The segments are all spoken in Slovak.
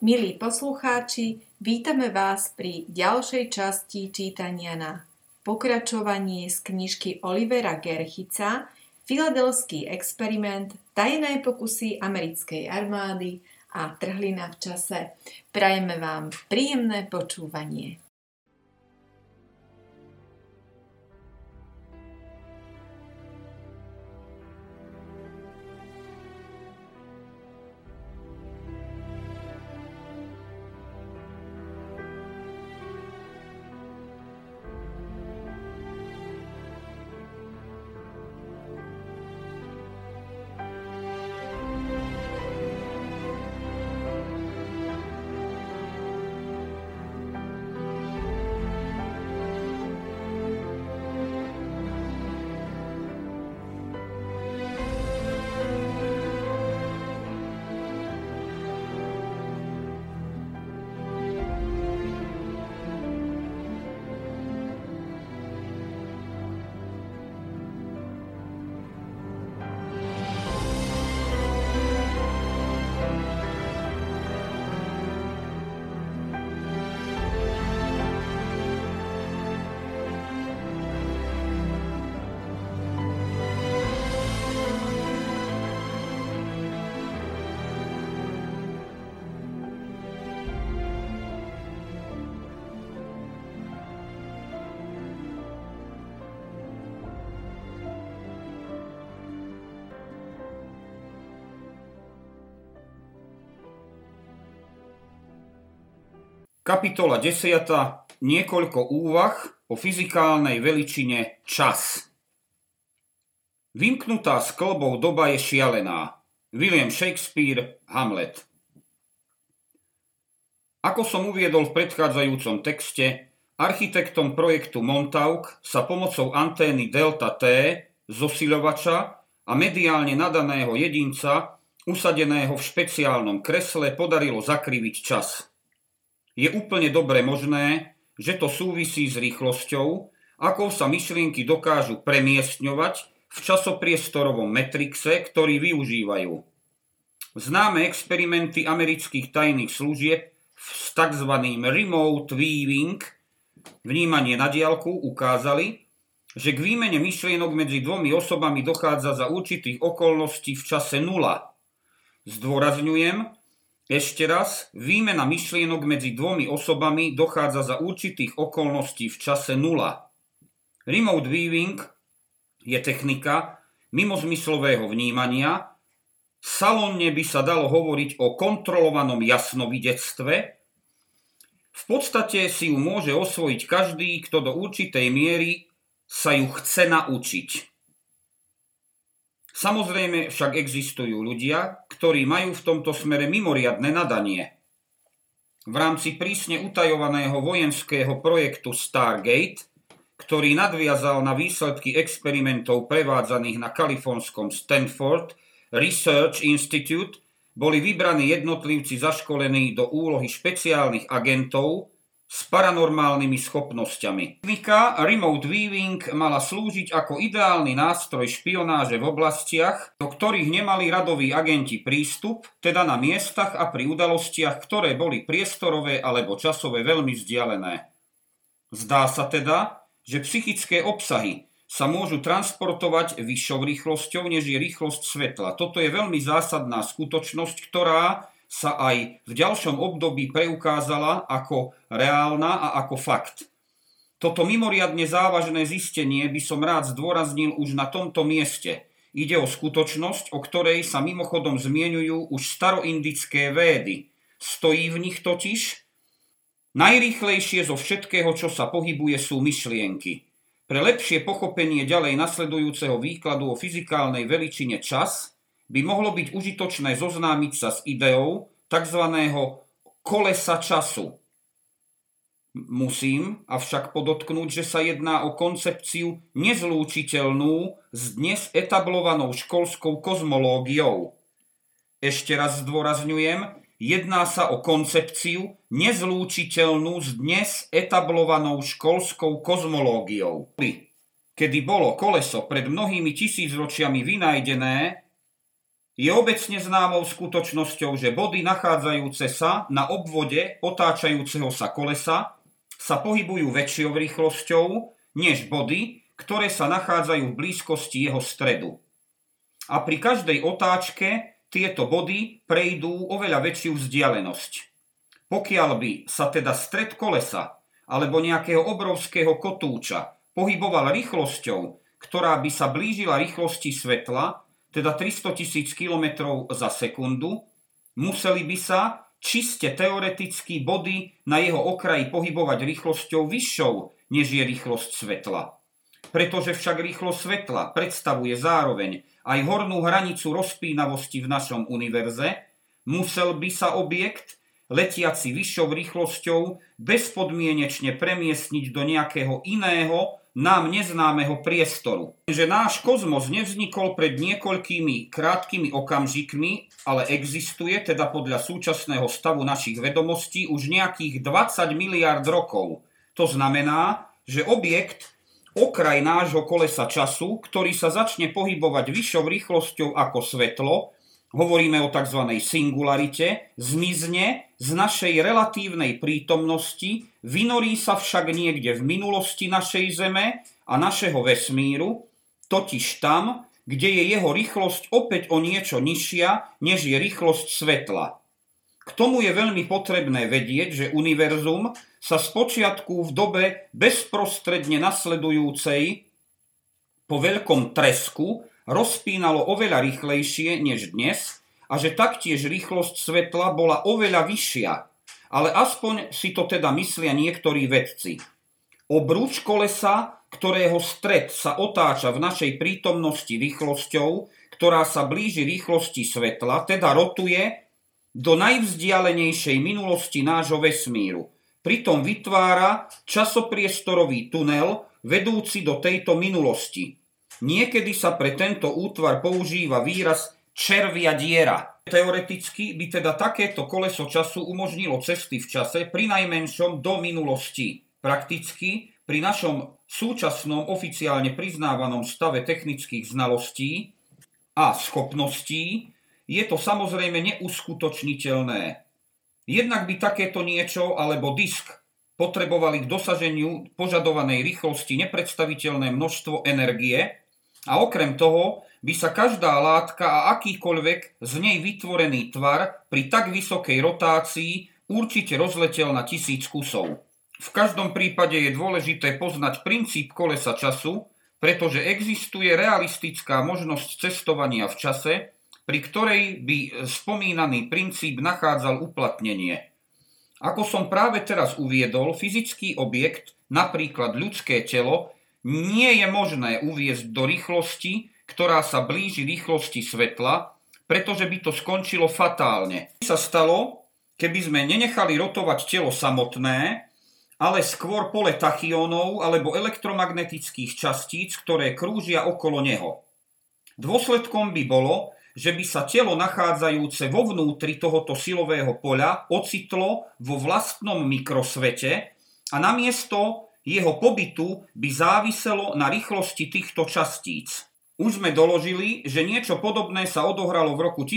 Milí poslucháči, vítame vás pri ďalšej časti čítania na pokračovanie z knižky Olivera Gerchica Filadelský experiment, tajné pokusy americkej armády a trhlina v čase. Prajeme vám príjemné počúvanie. Kapitola 10. Niekoľko úvah o fyzikálnej veličine čas. Vymknutá z klbov doba je šialená. William Shakespeare, Hamlet. Ako som uviedol v predchádzajúcom texte, architektom projektu Montauk sa pomocou antény Delta T, zosiľovača a mediálne nadaného jedinca, usadeného v špeciálnom kresle, podarilo zakriviť čas. Je úplne dobre možné, že to súvisí s rýchlosťou, akou sa myšlienky dokážu premiestňovať v časopriestorovom metrixe, ktorý využívajú. Známe experimenty amerických tajných služieb s tzv. Remote viewing, vnímanie na diaľku, ukázali, že k výmene myšlienok medzi dvomi osobami dochádza za určitých okolností v čase 0. Zdôrazňujem, ešte raz, výmena myšlienok medzi dvomi osobami dochádza za určitých okolností v čase 0. Remote viewing je technika mimozmyslového vnímania. Salónne by sa dalo hovoriť o kontrolovanom jasnovidectve. V podstate si ju môže osvojiť každý, kto do určitej miery sa ju chce naučiť. Samozrejme však existujú ľudia, ktorí majú v tomto smere mimoriadne nadanie. V rámci prísne utajovaného vojenského projektu Stargate, ktorý nadviazal na výsledky experimentov prevádzaných na kalifornskom Stanford Research Institute, boli vybraní jednotlivci zaškolení do úlohy špeciálnych agentov s paranormálnymi schopnosťami. Technika remote viewing mala slúžiť ako ideálny nástroj špionáže v oblastiach, do ktorých nemali radoví agenti prístup, teda na miestach a pri udalostiach, ktoré boli priestorové alebo časové veľmi vzdialené. Zdá sa teda, že psychické obsahy sa môžu transportovať vyššou rýchlosťou, než je rýchlosť svetla. Toto je veľmi zásadná skutočnosť, ktorá sa aj v ďalšom období preukázala ako reálna a ako fakt. Toto mimoriadne závažné zistenie by som rád zdôraznil už na tomto mieste. Ide o skutočnosť, o ktorej sa mimochodom zmieňujú už staroindické védy. Stojí v nich totiž: najrýchlejšie zo všetkého, čo sa pohybuje, sú myšlienky. Pre lepšie pochopenie ďalej nasledujúceho výkladu o fyzikálnej veličine čas by mohlo byť užitočné zoznámiť sa s ideou tzv. Kolesa času. Musím avšak podotknúť, že sa jedná o koncepciu nezlúčiteľnú s dnes etablovanou školskou kozmológiou. Ešte raz zdôrazňujem, jedná sa o koncepciu nezlúčiteľnú s dnes etablovanou školskou kozmológiou. Kedy kedy bolo koleso pred mnohými tisícročiami vynájdené, Je obecne známou skutočnosťou, že body nachádzajúce sa na obvode otáčajúceho sa kolesa sa pohybujú väčšou rýchlosťou než body, ktoré sa nachádzajú v blízkosti jeho stredu. A pri každej otáčke tieto body prejdú oveľa väčšiu vzdialenosť. Pokiaľ by sa teda stred kolesa alebo nejakého obrovského kotúča pohyboval rýchlosťou, ktorá by sa blížila rýchlosti svetla, teda 300 000 km za sekundu, museli by sa čiste teoreticky body na jeho okraji pohybovať rýchlosťou vyššou, než je rýchlosť svetla. Pretože však rýchlosť svetla predstavuje zároveň aj hornú hranicu rozpínavosti v našom univerze, musel by sa objekt, letiaci vyššou rýchlosťou, bezpodmienečne premiestniť do nejakého iného, nám neznámeho priestoru. Že náš kozmos nevznikol pred niekoľkými krátkými okamžikmi, ale existuje, teda podľa súčasného stavu našich vedomostí, už nejakých 20 miliárd rokov. To znamená, že objekt, okraj nášho kolesa času, ktorý sa začne pohybovať vyššou rýchlosťou ako svetlo, hovoríme o tzv. Singularite, zmizne z našej relatívnej prítomnosti, vynorí sa však niekde v minulosti našej Zeme a našeho vesmíru, totiž tam, kde je jeho rýchlosť opäť o niečo nižšia, než je rýchlosť svetla. K tomu je veľmi potrebné vedieť, že univerzum sa spočiatku v dobe bezprostredne nasledujúcej po veľkom tresku rozpínalo oveľa rýchlejšie než dnes a že taktiež rýchlosť svetla bola oveľa vyššia, ale aspoň si to teda myslia niektorí vedci. Obruč kolesa, ktorého stred sa otáča v našej prítomnosti rýchlosťou, ktorá sa blíži rýchlosti svetla, teda rotuje do najvzdialenejšej minulosti nášho vesmíru. Pritom vytvára časopriestorový tunel vedúci do tejto minulosti. Niekedy sa pre tento útvar používa výraz červia diera. Teoreticky by teda takéto koleso času umožnilo cesty v čase prinajmenšom do minulosti. Prakticky pri našom súčasnom oficiálne priznávanom stave technických znalostí a schopností je to samozrejme neuskutočniteľné. Jednak by takéto niečo alebo disk potrebovali k dosaženiu požadovanej rýchlosti nepredstaviteľné množstvo energie, a okrem toho by sa každá látka a akýkoľvek z nej vytvorený tvar pri tak vysokej rotácii určite rozletel na 1000 kusov. V každom prípade je dôležité poznať princíp kolesa času, pretože existuje realistická možnosť cestovania v čase, pri ktorej by spomínaný princíp nachádzal uplatnenie. Ako som práve teraz uviedol, fyzický objekt, napríklad ľudské telo, nie je možné uviesť do rýchlosti, ktorá sa blíži rýchlosti svetla, pretože by to skončilo fatálne. Čo sa stalo, keby sme nenechali rotovať telo samotné, ale skôr pole tachyónov alebo elektromagnetických častíc, ktoré krúžia okolo neho. Dôsledkom by bolo, že by sa telo nachádzajúce vo vnútri tohoto silového poľa ocitlo vo vlastnom mikrosvete a namiesto jeho pobytu by záviselo na rýchlosti týchto častíc. Už sme doložili, že niečo podobné sa odohralo v roku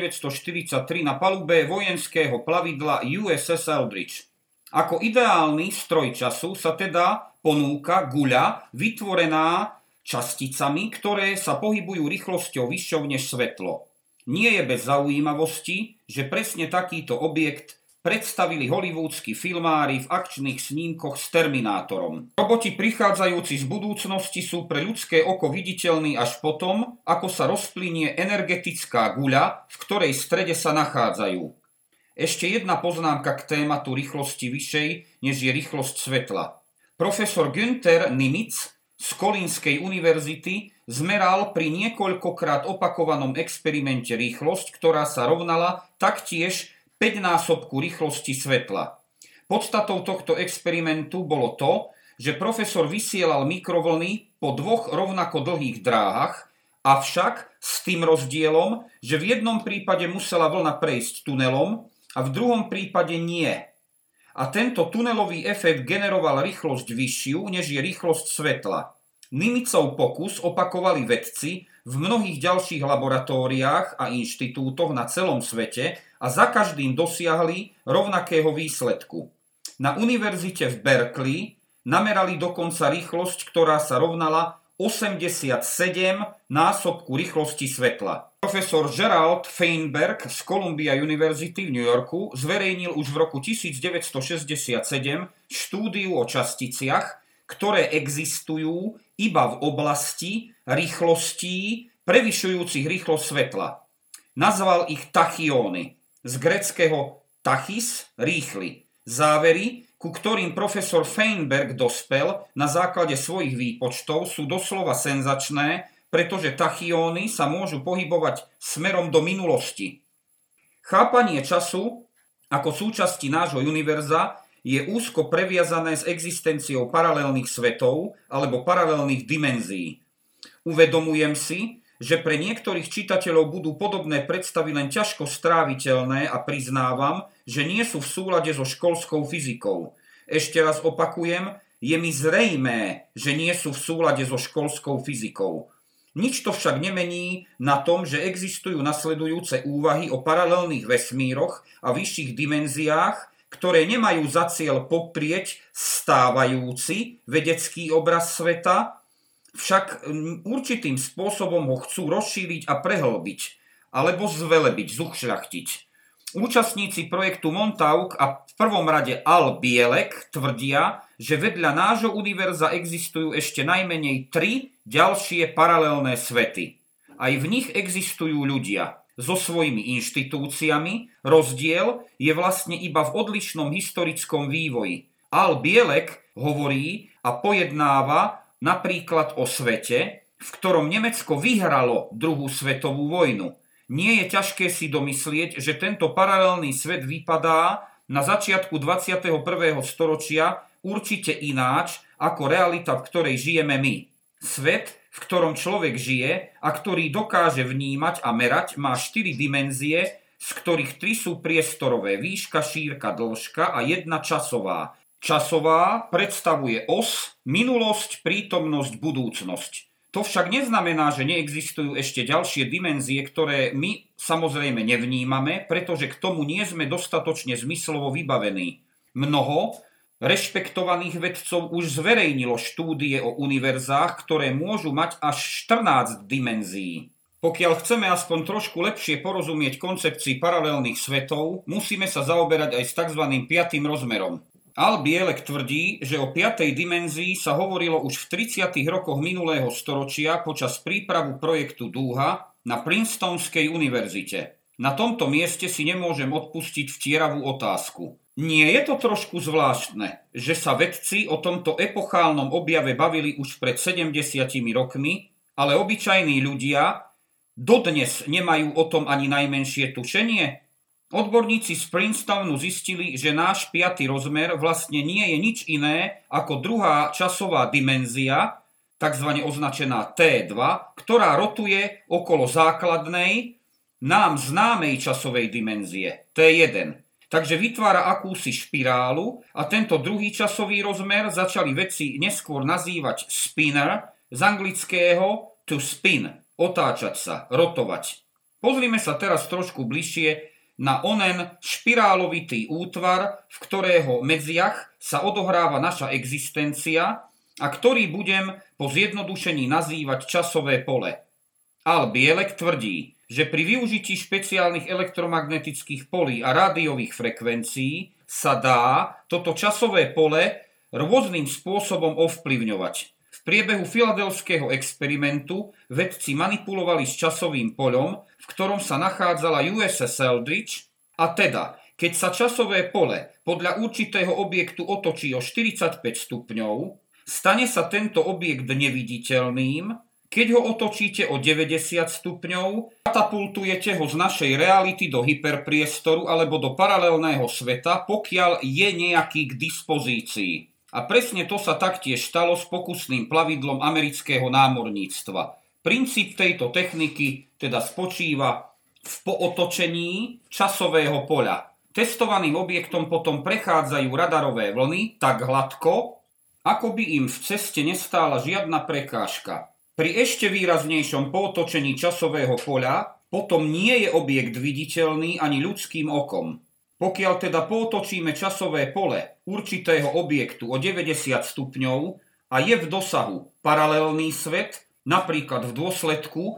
1943 na palube vojenského plavidla USS Eldridge. Ako ideálny stroj času sa teda ponúka guľa vytvorená časticami, ktoré sa pohybujú rýchlosťou vyššou než svetlo. Nie je bez zaujímavosti, že presne takýto objekt predstavili hollywoodskí filmári v akčných snímkoch s Terminátorom. Roboti prichádzajúci z budúcnosti sú pre ľudské oko viditeľní až potom, ako sa rozplynie energetická guľa, v ktorej strede sa nachádzajú. Ešte jedna poznámka k tématu rýchlosti vyššej, než je rýchlosť svetla. Profesor Günther Nimitz z Kolínskej univerzity zmeral pri niekoľkokrát opakovanom experimente rýchlosť, ktorá sa rovnala taktiež 5-násobku rýchlosti svetla. Podstatou tohto experimentu bolo to, že profesor vysielal mikrovlny po 2 rovnako dlhých dráhach, avšak s tým rozdielom, že v jednom prípade musela vlna prejsť tunelom a v druhom prípade nie. A tento tunelový efekt generoval rýchlosť vyššiu, než je rýchlosť svetla. Nimitzov pokus opakovali vedci v mnohých ďalších laboratóriách a inštitútoch na celom svete a za každým dosiahli rovnakého výsledku. Na univerzite v Berkeley namerali dokonca rýchlosť, ktorá sa rovnala 87 násobku rýchlosti svetla. Profesor Gerald Feinberg z Columbia University v New Yorku zverejnil už v roku 1967 štúdiu o časticiach, ktoré existujú iba v oblasti rýchlostí prevyšujúcich rýchlosť svetla. Nazval ich tachyóny, z gréckeho tachys, rýchly. Závery, ku ktorým profesor Feinberg dospel na základe svojich výpočtov, sú doslova senzačné, pretože tachyóny sa môžu pohybovať smerom do minulosti. Chápanie času ako súčasti nášho univerza je úzko previazané s existenciou paralelných svetov alebo paralelných dimenzií. Uvedomujem si, že pre niektorých čitateľov budú podobné predstavy len ťažko stráviteľné a priznávam, že nie sú v súlade so školskou fyzikou. Ešte raz opakujem, je mi zrejmé, že nie sú v súlade so školskou fyzikou. Nič to však nemení na tom, že existujú nasledujúce úvahy o paralelných vesmíroch a vyšších dimenziách, ktoré nemajú za cieľ poprieť stávajúci vedecký obraz sveta, však určitým spôsobom ho chcú rozšíriť a prehlbiť, alebo zvelebiť, zušľachtiť. Účastníci projektu Montauk a v prvom rade Al Bielek tvrdia, že vedľa nášho univerza existujú ešte najmenej 3 ďalšie paralelné svety. Aj v nich existujú ľudia so svojimi inštitúciami, rozdiel je vlastne iba v odlišnom historickom vývoji. Al Bielek hovorí a pojednáva napríklad o svete, v ktorom Nemecko vyhralo druhú svetovú vojnu. Nie je ťažké si domyslieť, že tento paralelný svet vypadá na začiatku 21. storočia určite ináč ako realita, v ktorej žijeme my. Svet, v ktorom človek žije a ktorý dokáže vnímať a merať, má 4 dimenzie, z ktorých 3 sú priestorové, výška, šírka, dĺžka a 1 časová. Časová predstavuje os, minulosť, prítomnosť, budúcnosť. To však neznamená, že neexistujú ešte ďalšie dimenzie, ktoré my samozrejme nevnímame, pretože k tomu nie sme dostatočne zmyslovo vybavení. Mnoho rešpektovaných vedcov už zverejnilo štúdie o univerzách, ktoré môžu mať až 14 dimenzií. Pokiaľ chceme aspoň trošku lepšie porozumieť koncepcii paralelných svetov, musíme sa zaoberať aj s tzv. 5. rozmerom. Al Bielek tvrdí, že o 5. dimenzii sa hovorilo už v 30. rokoch minulého storočia počas prípravu projektu Dúha na Princetonskej univerzite. Na tomto mieste si nemôžem odpustiť vtieravú otázku. Nie je to trošku zvláštne, že sa vedci o tomto epochálnom objave bavili už pred 70 rokmi, ale obyčajní ľudia dodnes nemajú o tom ani najmenšie tušenie? Odborníci z Princetonu zistili, že náš 5. rozmer vlastne nie je nič iné ako druhá časová dimenzia, takzvané označená T2, ktorá rotuje okolo základnej, nám známej časovej dimenzie T1. Takže vytvára akúsi špirálu a tento druhý časový rozmer začali vedci neskôr nazývať spinner, z anglického to spin, otáčať sa, rotovať. Pozrime sa teraz trošku bližšie na onen špirálovitý útvar, v ktorého medziach sa odohráva naša existencia a ktorý budem po zjednodušení nazývať časové pole. Al Bielek tvrdí, že pri využití špeciálnych elektromagnetických polí a rádiových frekvencií sa dá toto časové pole rôznym spôsobom ovplyvňovať. V priebehu filadelského experimentu vedci manipulovali s časovým poľom, v ktorom sa nachádzala USS Eldridge, a teda, keď sa časové pole podľa určitého objektu otočí o 45 stupňov, stane sa tento objekt neviditeľným. Keď ho otočíte o 90 stupňov, katapultujete ho z našej reality do hyperpriestoru alebo do paralelného sveta, pokiaľ je nejaký k dispozícii. A presne to sa taktiež stalo s pokusným plavidlom amerického námorníctva. Princíp tejto techniky teda spočíva v pootočení časového poľa. Testovaným objektom potom prechádzajú radarové vlny tak hladko, ako by im v ceste nestála žiadna prekážka. Pri ešte výraznejšom pootočení časového poľa potom nie je objekt viditeľný ani ľudským okom. Pokiaľ teda pootočíme časové pole určitého objektu o 90 stupňov a je v dosahu paralelný svet, napríklad v dôsledku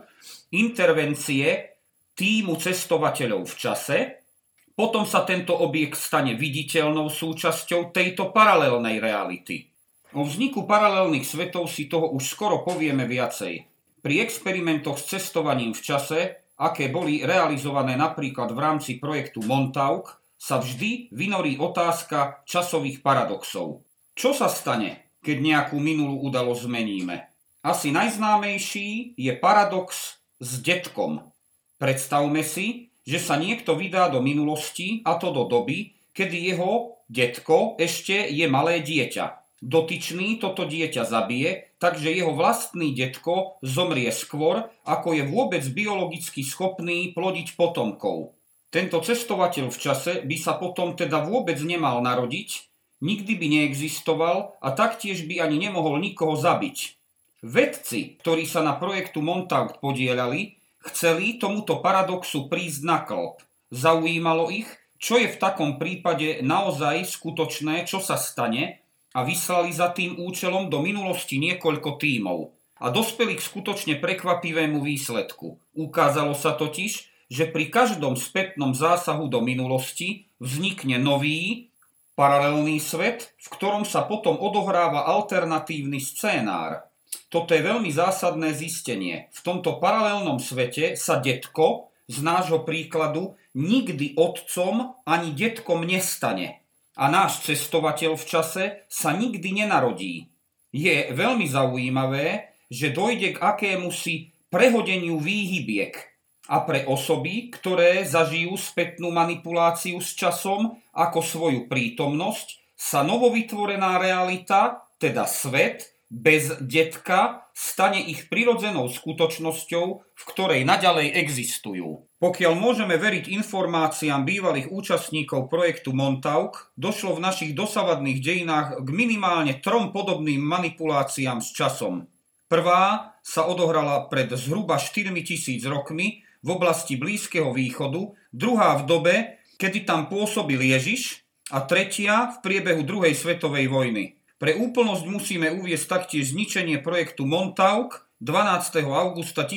intervencie tímu cestovateľov v čase, potom sa tento objekt stane viditeľnou súčasťou tejto paralelnej reality. O vzniku paralelných svetov si toho už skoro povieme viacej. Pri experimentoch s cestovaním v čase, aké boli realizované napríklad v rámci projektu Montauk, sa vždy vynorí otázka časových paradoxov. Čo sa stane, keď nejakú minulú udalosť zmeníme? Asi najznámejší je paradox s detkom. Predstavme si, že sa niekto vydá do minulosti, a to do doby, kedy jeho detko ešte je malé dieťa. Dotyčný toto dieťa zabije, takže jeho vlastný detko zomrie skôr, ako je vôbec biologicky schopný plodiť potomkov. Tento cestovateľ v čase by sa potom teda vôbec nemal narodiť, nikdy by neexistoval a taktiež by ani nemohol nikoho zabiť. Vedci, ktorí sa na projektu Montauk podieľali, chceli tomuto paradoxu prísť na klb. Zaujímalo ich, čo je v takom prípade naozaj skutočné, čo sa stane, a vyslali za tým účelom do minulosti niekoľko tímov. A dospeli k skutočne prekvapivému výsledku. Ukázalo sa totiž, že pri každom spätnom zásahu do minulosti vznikne nový, paralelný svet, v ktorom sa potom odohráva alternatívny scénár. Toto je veľmi zásadné zistenie. V tomto paralelnom svete sa detko, z nášho príkladu, nikdy otcom ani detkom nestane. A náš cestovateľ v čase sa nikdy nenarodí. Je veľmi zaujímavé, že dojde k akémusi prehodeniu výhybiek. A pre osoby, ktoré zažijú spätnú manipuláciu s časom ako svoju prítomnosť, sa novovytvorená realita, teda svet, bez detka stane ich prirodzenou skutočnosťou, v ktorej naďalej existujú. Pokiaľ môžeme veriť informáciám bývalých účastníkov projektu Montauk, došlo v našich dosavadných dejinách k minimálne 3 podobným manipuláciám s časom. Prvá sa odohrala pred zhruba 4000 rokmi v oblasti Blízkeho východu, druhá v dobe, kedy tam pôsobil Ježiš, a tretia v priebehu druhej svetovej vojny. Pre úplnosť musíme uviesť taktiež zničenie projektu Montauk 12. augusta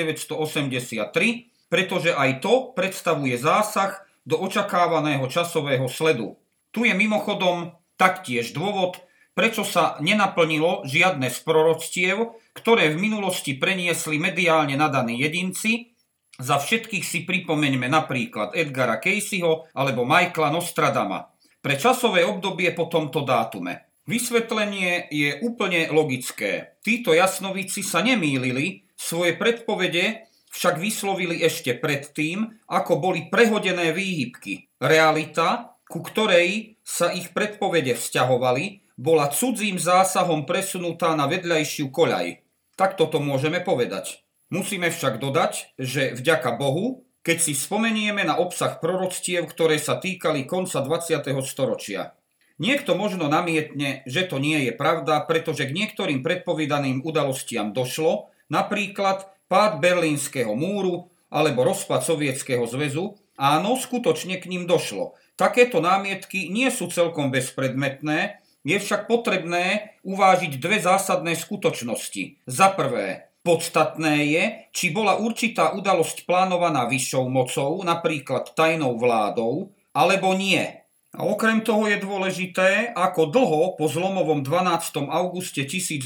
1983, pretože aj to predstavuje zásah do očakávaného časového sledu. Tu je mimochodom taktiež dôvod, prečo sa nenaplnilo žiadne z proroctiev, ktoré v minulosti preniesli mediálne nadaní jedinci. Za všetkých si pripomeňme napríklad Edgara Caseyho alebo Michaela Nostradama. Pre časové obdobie po tomto dátume. Vysvetlenie je úplne logické. Títo jasnovíci sa nemýlili, svoje predpovede však vyslovili ešte predtým, ako boli prehodené výhybky. Realita, ku ktorej sa ich predpovede vzťahovali, bola cudzím zásahom presunutá na vedľajšiu koľaj. Takto to môžeme povedať. Musíme však dodať, že vďaka Bohu, keď si spomenieme na obsah proroctiev, ktoré sa týkali konca 20. storočia. Niekto možno namietne, že to nie je pravda, pretože k niektorým predpovedaným udalostiam došlo, napríklad pád Berlínskeho múru alebo rozpad Sovietskeho zväzu. Áno, skutočne k ním došlo. Takéto námietky nie sú celkom bezpredmetné, je však potrebné uvážiť 2 zásadné skutočnosti. Za prvé, podstatné je, či bola určitá udalosť plánovaná vyššou mocou, napríklad tajnou vládou, alebo nie. A okrem toho je dôležité, ako dlho po zlomovom 12. auguste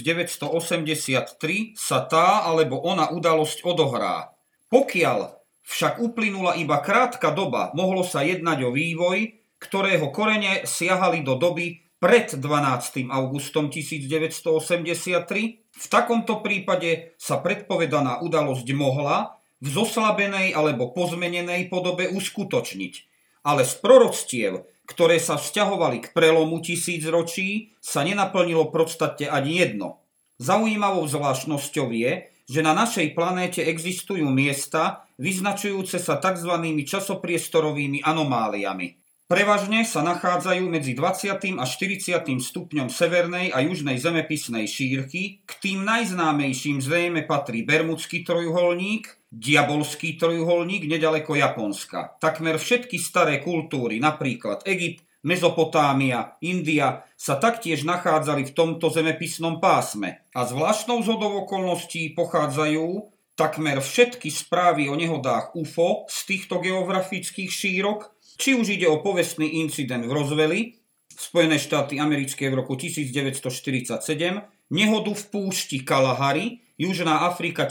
1983 sa tá alebo ona udalosť odohrá. Pokiaľ však uplynula iba krátka doba, mohlo sa jednať o vývoj, ktorého korene siahali do doby pred 12. augustom 1983. V takomto prípade sa predpovedaná udalosť mohla v zoslabenej alebo pozmenenej podobe uskutočniť. Ale z proroctiev, ktoré sa vzťahovali k prelomu tisícročí, sa nenaplnilo v podstate ani jedno. Zaujímavou zvláštnosťou je, že na našej planéte existujú miesta vyznačujúce sa tzv. Časopriestorovými anomáliami. Prevažne sa nachádzajú medzi 20. a 40. stupňom severnej a južnej zemepisnej šírky. K tým najznámejším zrejme patrí Bermudský trojuholník, Diabolský trojuholník neďaleko Japonska. Takmer všetky staré kultúry, napríklad Egypt, Mezopotámia, India, sa taktiež nachádzali v tomto zemepisnom pásme. A zvláštnou zhodou okolností pochádzajú takmer všetky správy o nehodách UFO z týchto geografických šírok, či už ide o povestný incident v Roswelli, Spojené štáty americké v roku 1947, nehodu v púšti Kalahari, Južná Afrika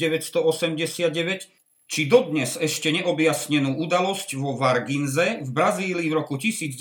1989, či dodnes ešte neobjasnenú udalosť vo Varginze v Brazílii v roku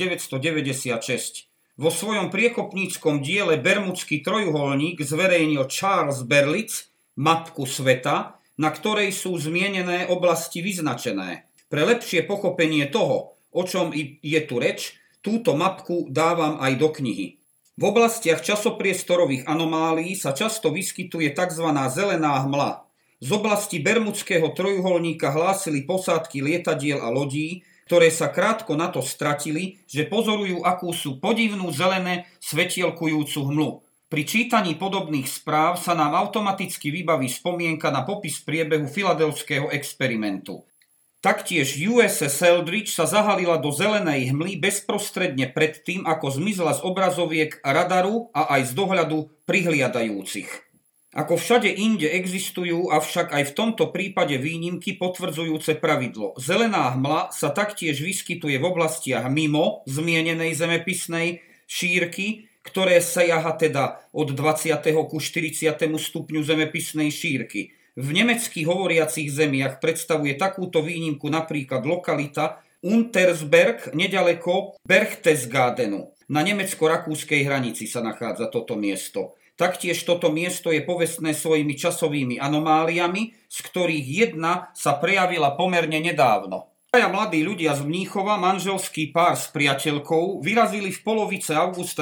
1996. Vo svojom priekopníckom diele Bermudský trojuholník zverejnil Charles Berlitz mapku sveta, na ktorej sú zmienené oblasti vyznačené. Pre lepšie pochopenie toho, o čom je tu reč, túto mapku dávam aj do knihy. V oblastiach časopriestorových anomálií sa často vyskytuje tzv. Zelená hmla. Z oblasti Bermudského trojuholníka hlásili posádky lietadiel a lodí, ktoré sa krátko na to stratili, že pozorujú akúsu podivnú zelené svetielkujúcu hmlu. Pri čítaní podobných správ sa nám automaticky vybaví spomienka na popis priebehu filadelfského experimentu. Taktiež USS Eldridge sa zahalila do zelenej hmly bezprostredne pred tým, ako zmizla z obrazoviek radaru a aj z dohľadu prihliadajúcich. Ako všade inde existujú, avšak aj v tomto prípade výnimky potvrdzujúce pravidlo. Zelená hmla sa taktiež vyskytuje v oblastiach mimo zmienenej zemepisnej šírky, ktoré siaha teda od 20. ku 40. stupňu zemepisnej šírky. V nemeckých hovoriacich zemiach predstavuje takúto výnimku napríklad lokalita Untersberg nedaleko Berchtesgadenu. Na nemecko-rakúskej hranici sa nachádza toto miesto. Taktiež toto miesto je povestné svojimi časovými anomáliami, z ktorých jedna sa prejavila pomerne nedávno. Traja mladí ľudia z Mníchova, manželský pár s priateľkou, vyrazili v polovice augusta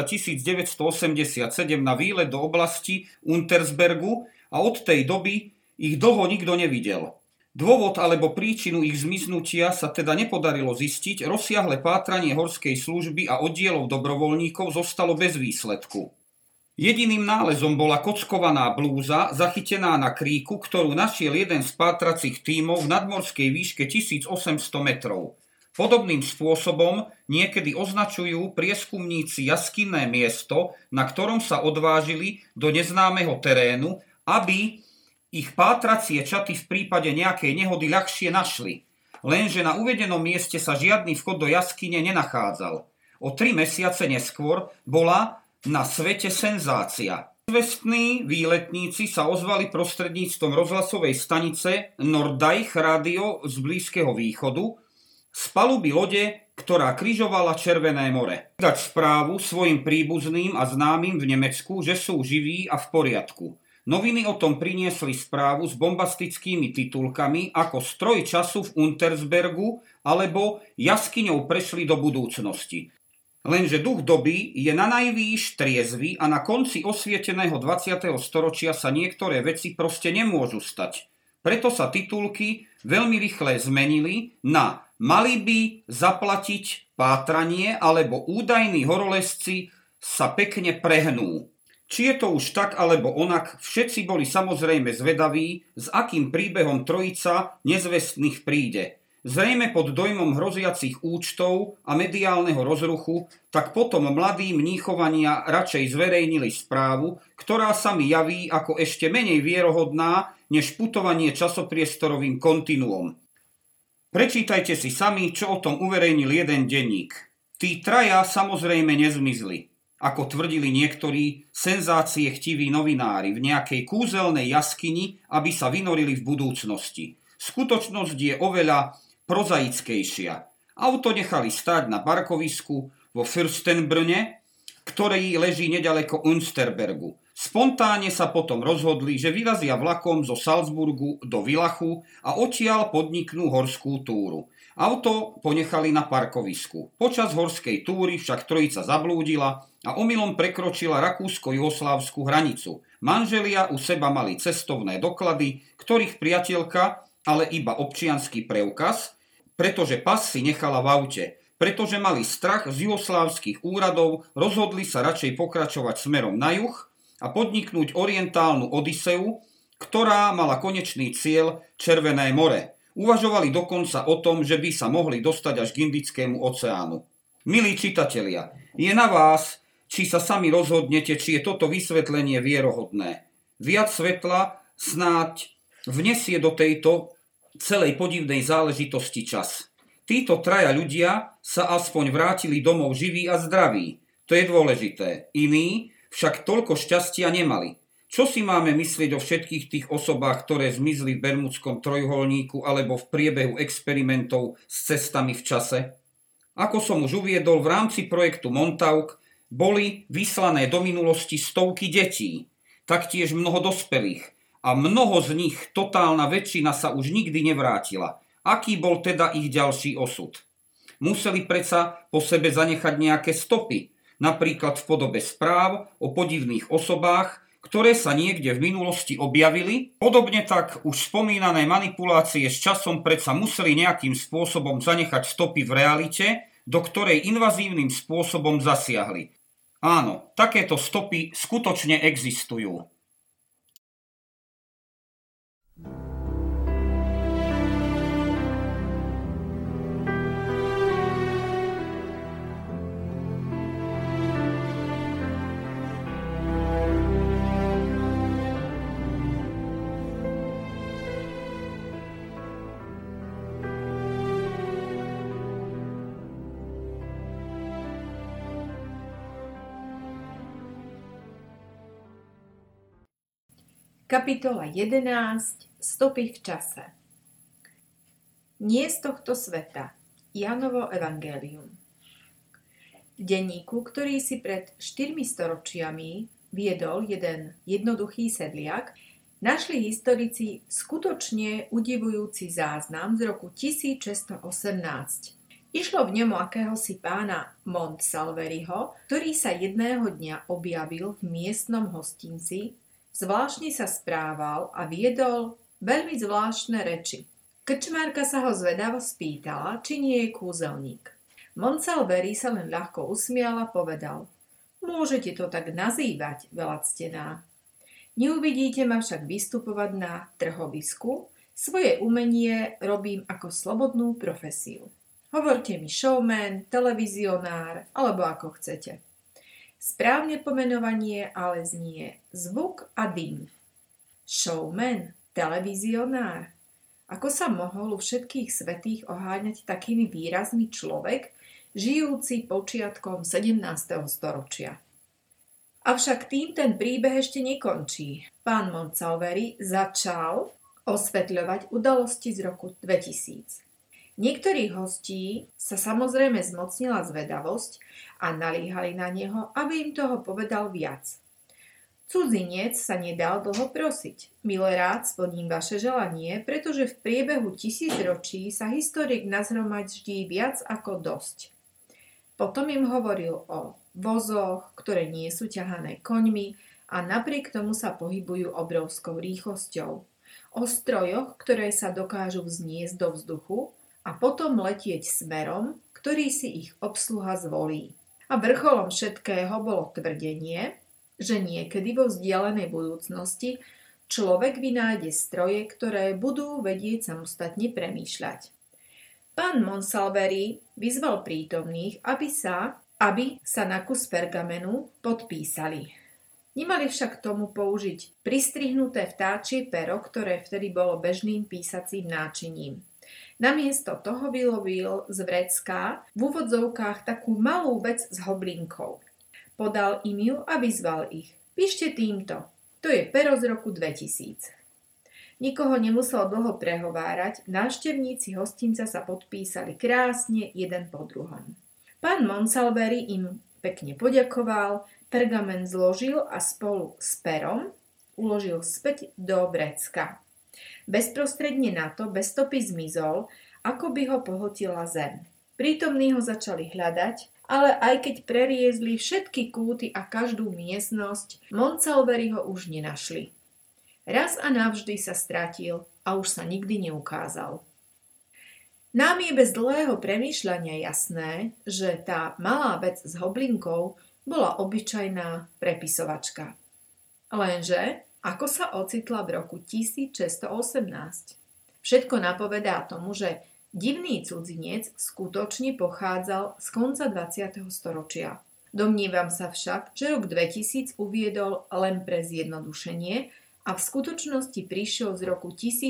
1987 na výlet do oblasti Untersbergu a od tej doby ich dlho nikto nevidel. Dôvod alebo príčinu ich zmiznutia sa teda nepodarilo zistiť, rozsiahle pátranie horskej služby a oddielov dobrovoľníkov zostalo bez výsledku. Jediným nálezom bola kockovaná blúza, zachytená na kríku, ktorú našiel jeden z pátracích tímov v nadmorskej výške 1800 metrov. Podobným spôsobom niekedy označujú prieskumníci jaskinné miesto, na ktorom sa odvážili do neznámeho terénu, aby ich pátracie čaty v prípade nejakej nehody ľahšie našli. Lenže na uvedenom mieste sa žiadny vchod do jaskyne nenachádzal. O 3 mesiace neskôr bola na svete senzácia. Zvestní výletníci sa ozvali prostredníctvom rozhlasovej stanice Norddeich rádio z Blízkeho východu z paluby lode, ktorá križovala Červené more. Dať správu svojim príbuzným a známym v Nemecku, že sú živí a v poriadku. Noviny o tom priniesli správu s bombastickými titulkami ako Stroj času v Untersbergu alebo Jaskyňou prešli do budúcnosti. Lenže duch doby je nanajvýš triezvy a na konci osvieteného 20. storočia sa niektoré veci proste nemôžu stať. Preto sa titulky veľmi rýchle zmenili na mali by zaplatiť pátranie alebo údajní horolezci sa pekne prehnú. Či je to už tak alebo onak, všetci boli samozrejme zvedaví, s akým príbehom trojica nezvestných príde. Zrejme pod dojmom hroziacich účtov a mediálneho rozruchu, tak potom mladí mníchovania radšej zverejnili správu, ktorá sa mi javí ako ešte menej vierohodná než putovanie časopriestorovým kontinuom. Prečítajte si sami, čo o tom uverejnil jeden denník. Tí traja samozrejme nezmizli, ako tvrdili niektorí senzácie chtiví novinári v nejakej kúzelnej jaskyni, aby sa vynorili v budúcnosti. Skutočnosť je oveľa prozaickejšia. Auto nechali stáť na parkovisku vo Fürstenbrunne, ktorý leží nedaleko Unsterbergu. Spontánne sa potom rozhodli, že vyrazia vlakom zo Salzburgu do Villachu a odtiaľ podniknú horskú túru. Auto ponechali na parkovisku. Počas horskej túry však trojica zablúdila a omylom prekročila rakúsko-juhoslávskú hranicu. Manželia u seba mali cestovné doklady, ktorých priateľka ale iba občiansky preukaz, pretože pas si nechala v aute. pretože mali strach z juhoslávskych úradov, rozhodli sa radšej pokračovať smerom na juh a podniknúť orientálnu Odyseu, ktorá mala konečný cieľ Červené more. Uvažovali dokonca o tom, že by sa mohli dostať až k Indickému oceánu. Milí čitatelia, je na vás, či sa sami rozhodnete, či je toto vysvetlenie vierohodné. Viac svetla snáď vnesie do tejto celej podivnej záležitosti čas. Títo traja ľudia sa aspoň vrátili domov živí a zdraví. To je dôležité. Iní však toľko šťastia nemali. Čo si máme myslieť o všetkých tých osobách, ktoré zmizli v Bermudskom trojuholníku alebo v priebehu experimentov s cestami v čase? Ako som už uviedol, v rámci projektu Montauk boli vyslané do minulosti stovky detí, taktiež mnoho dospelých a mnoho z nich, totálna väčšina, sa už nikdy nevrátila. Aký bol teda ich ďalší osud? Museli predsa po sebe zanechať nejaké stopy, napríklad v podobe správ o podivných osobách, ktoré sa niekde v minulosti objavili. Podobne tak už spomínané manipulácie s časom predsa museli nejakým spôsobom zanechať stopy v realite, do ktorej invazívnym spôsobom zasiahli. Áno, takéto stopy skutočne existujú. Kapitola 11. Stopy v čase. Nie z tohto sveta. Jánovo evangelium. V denníku, ktorý si pred 4 storočiami viedol jeden jednoduchý sedliak, našli historici skutočne udivujúci záznam z roku 1618. Išlo v ňom akéhosi pána Montsalveriho, ktorý sa jedného dňa objavil v miestnom hostinci. Zvláštne sa správal a viedol veľmi zvláštne reči. Krčmárka sa ho zvedavo spýtala, či nie je kúzelník. Montsalveri sa len ľahko usmial a povedal: Môžete to tak nazývať, veľactená. Neuvidíte ma však vystupovať na trhovisku, svoje umenie robím ako slobodnú profesiu. Hovorte mi showman, televizionár, alebo ako chcete. Správne pomenovanie ale znie zvuk a dym. Showman, televizionár. Ako sa mohol u všetkých svätých oháňať takými výrazmi človek, žijúci počiatkom 17. storočia? Avšak tým ten príbeh ešte nekončí. Pán Montsalveri začal osvetľovať udalosti z roku 2000. Niektorých hostí sa samozrejme zmocnila zvedavosť a nalíhali na neho, aby im toho povedal viac. Cudzinec sa nedal dlho prosiť. Milerád splním vaše želanie, pretože v priebehu 1000 ročí sa historik nazhromaždí viac ako dosť. Potom im hovoril o vozoch, ktoré nie sú ťahané koňmi a napriek tomu sa pohybujú obrovskou rýchlosťou. O strojoch, ktoré sa dokážu vzniesť do vzduchu a potom letieť smerom, ktorý si ich obsluha zvolí. A vrcholom všetkého bolo tvrdenie, že niekedy vo vzdialenej budúcnosti človek vynájde stroje, ktoré budú vedieť samostatne premýšľať. Pán Montsalveri vyzval prítomných, aby sa na kus pergamenu podpísali. Nemali však tomu použiť pristrihnuté vtáčie pero, ktoré vtedy bolo bežným písacím náčiním. Namiesto toho vylovil z vrecka v úvodzovkách takú malú vec s hoblinkou. Podal im ju a vyzval ich. Píšte týmto. To je pero z roku 2000. Nikoho nemusel dlho prehovárať, návštevníci hostinca sa podpísali krásne jeden po druhom. Pán Montsalveri im pekne poďakoval, pergamen zložil a spolu s perom uložil späť do vrecka. Bezprostredne na to bez stopy zmizol, ako by ho pohltila zem. Prítomní ho začali hľadať, ale aj keď preriezli všetky kúty a každú miestnosť, Montsalveri ho už nenašli. Raz a navždy sa stratil a už sa nikdy neukázal. Nám je bez dlhého premýšľania jasné, že tá malá vec s hoblinkou bola obyčajná prepisovačka. Lenže ako sa ocitla v roku 1618? Všetko napovedá tomu, že divný cudzinec skutočne pochádzal z konca 20. storočia. Domnievam sa však, že rok 2000 uviedol len pre zjednodušenie a v skutočnosti prišiel z roku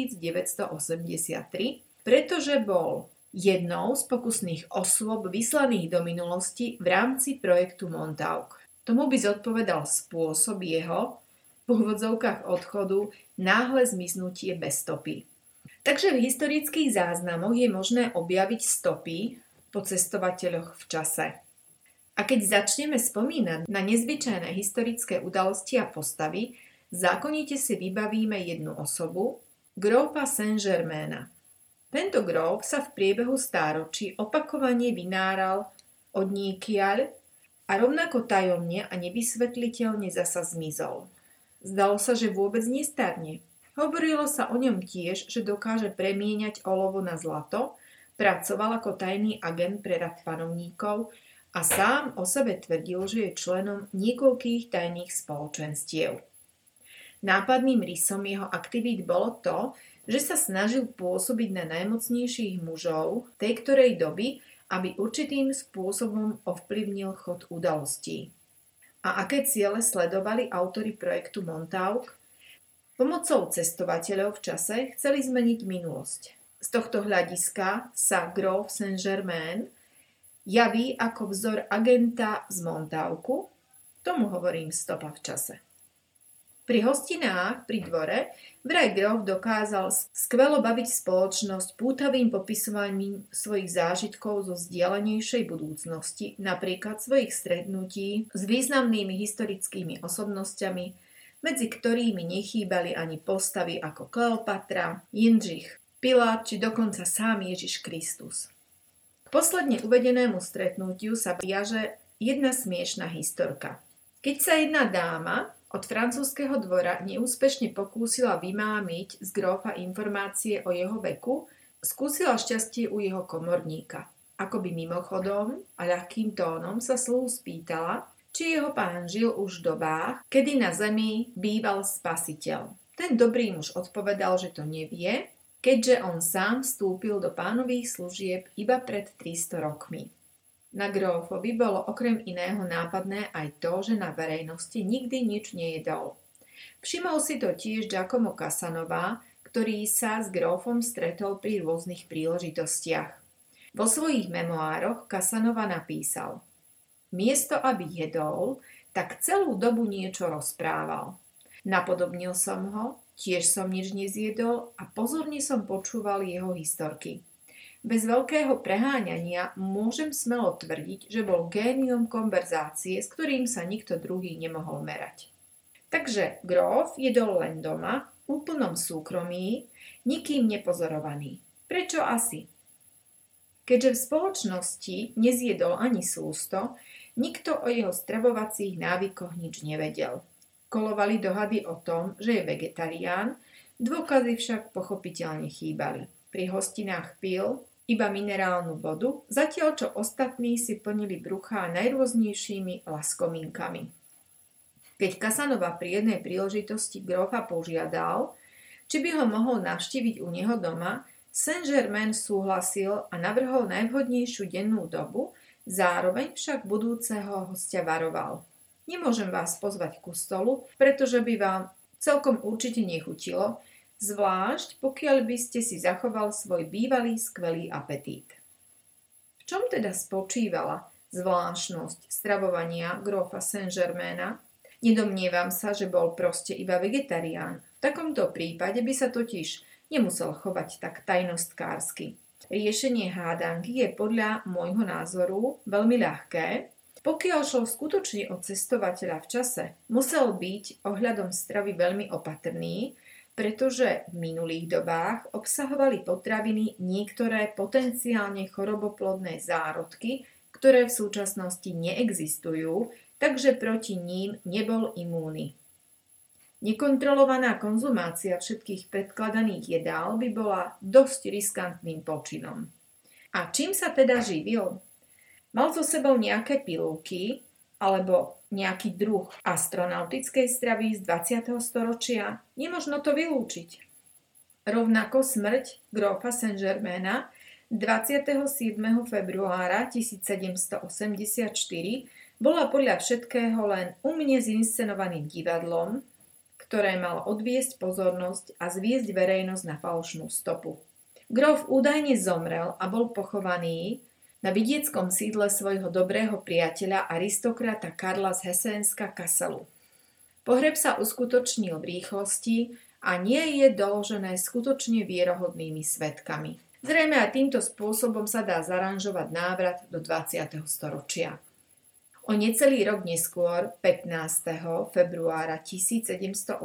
1983, pretože bol jednou z pokusných osôb vyslaných do minulosti v rámci projektu Montauk. Tomu by zodpovedal spôsob jeho, v úvodzovkách odchodu, náhle zmiznutie bez stopy. Takže v historických záznamoch je možné objaviť stopy po cestovateľoch v čase. A keď začneme spomínať na nezvyčajné historické udalosti a postavy, zákonite si vybavíme jednu osobu, grófa Saint-Germaina. Tento gróf sa v priebehu stáročí opakovane vynáral od niekiaľ a rovnako tajomne a nevysvetliteľne zasa zmizol. Zdalo sa, že vôbec nestarne. Hovorilo sa o ňom tiež, že dokáže premieňať olovo na zlato, pracoval ako tajný agent pre rad panovníkov a sám o sebe tvrdil, že je členom niekoľkých tajných spoločenstiev. Nápadným rysom jeho aktivít bolo to, že sa snažil pôsobiť na najmocnejších mužov tej ktorej doby, aby určitým spôsobom ovplyvnil chod udalostí. A aké ciele sledovali autori projektu Montauk? Pomocou cestovateľov v čase chceli zmeniť minulosť. Z tohto hľadiska sa gróf Saint-Germain javí ako vzor agenta z Montauku, tomu hovorím stopa v čase. Pri hostinách pri dvore vraj gróf dokázal skvelo baviť spoločnosť pútavým popisovaním svojich zážitkov zo vzdialenejšej budúcnosti, napríklad svojich stretnutí s významnými historickými osobnosťami, medzi ktorými nechýbali ani postavy ako Kleopatra, Jindřich, Pilát či dokonca sám Ježiš Kristus. K posledne uvedenému stretnutiu sa viaže jedna smiešná historka. Keď sa jedna dáma od francúzskeho dvora neúspešne pokúsila vymámiť z grófa informácie o jeho veku, skúsila šťastie u jeho komorníka. Akoby mimochodom a ľahkým tónom sa sluhu spýtala, či jeho pán žil už v dobách, kedy na zemi býval spasiteľ. Ten dobrý muž odpovedal, že to nevie, keďže on sám vstúpil do pánových služieb iba pred 300 rokmi. Na grófovi bolo okrem iného nápadné aj to, že na verejnosti nikdy nič nejedol. Všimol si to tiež Giacomo Casanova, ktorý sa s grófom stretol pri rôznych príležitostiach. Vo svojich memoároch Casanova napísal: Miesto, aby jedol, tak celú dobu niečo rozprával. Napodobnil som ho, tiež som nič nezjedol a pozorne som počúval jeho historky. Bez veľkého preháňania môžem smelo tvrdiť, že bol génium konverzácie, s ktorým sa nikto druhý nemohol merať. Takže gróf jedol len doma, v úplnom súkromí, nikým nepozorovaný. Prečo asi? Keďže v spoločnosti nezjedol ani sústo, nikto o jeho stravovacích návykoch nič nevedel. Kolovali dohady o tom, že je vegetarián, dôkazy však pochopiteľne chýbali. Pri hostinách pil iba minerálnu vodu, zatiaľ čo ostatní si plnili bruchá najrôznejšími laskominkami. Keď Casanova pri jednej príležitosti grófa požiadal, či by ho mohol navštíviť u neho doma, Saint-Germain súhlasil a navrhol najvhodnejšiu dennú dobu, zároveň však budúceho hostia varoval. Nemôžem vás pozvať ku stolu, pretože by vám celkom určite nechutilo, zvlášť pokiaľ by ste si zachoval svoj bývalý skvelý apetít. V čom teda spočívala zvláštnosť stravovania grófa Saint-Germaina? Nedomnievam sa, že bol proste iba vegetarián. V takomto prípade by sa totiž nemusel chovať tak tajnostkársky. Riešenie hádanky je podľa môjho názoru veľmi ľahké. Pokiaľ šlo skutočne o cestovateľa v čase, musel byť ohľadom stravy veľmi opatrný, pretože v minulých dobách obsahovali potraviny niektoré potenciálne choroboplodné zárodky, ktoré v súčasnosti neexistujú, takže proti ním nebol imúnny. Nekontrolovaná konzumácia všetkých predkladaných jedál by bola dosť riskantným počinom. A čím sa teda živil? Mal so sebou nejaké pilulky alebo nejaký druh astronautickej stravy z 20. storočia? Nemožno to vylúčiť. Rovnako smrť grófa Saint-Germaina 27. februára 1784 bola podľa všetkého len umne zinscenovaným divadlom, ktoré malo odviesť pozornosť a zviesť verejnosť na falošnú stopu. Gróf údajne zomrel a bol pochovaný na vidieckom sídle svojho dobrého priateľa aristokrata Karla z Hesenska Kasselu. Pohreb sa uskutočnil v rýchlosti a nie je doložené skutočne vierohodnými svedkami. Zrejme aj týmto spôsobom sa dá zaranžovať návrat do 20. storočia. O necelý rok neskôr, 15. februára 1785,